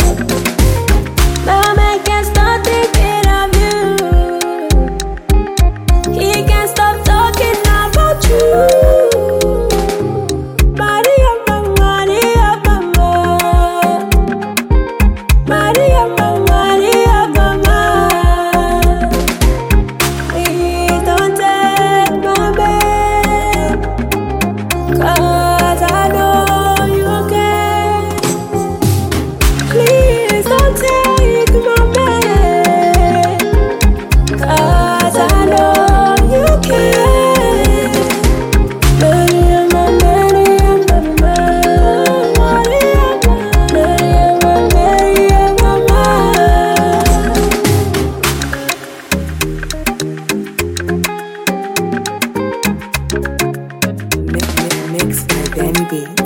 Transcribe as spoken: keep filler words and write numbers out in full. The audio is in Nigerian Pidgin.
Mama, I can't stop thinking of you. He can't stop talking about you. Maria, Maria, Mama. Maria, Maria, Mama. Please don't take my babe, 'cause I know you care. Please don't take my babe, 'cause I know you care. Maria, Maria, Mama. Maria, Maria, Maria, Mama. Mix by Danny B.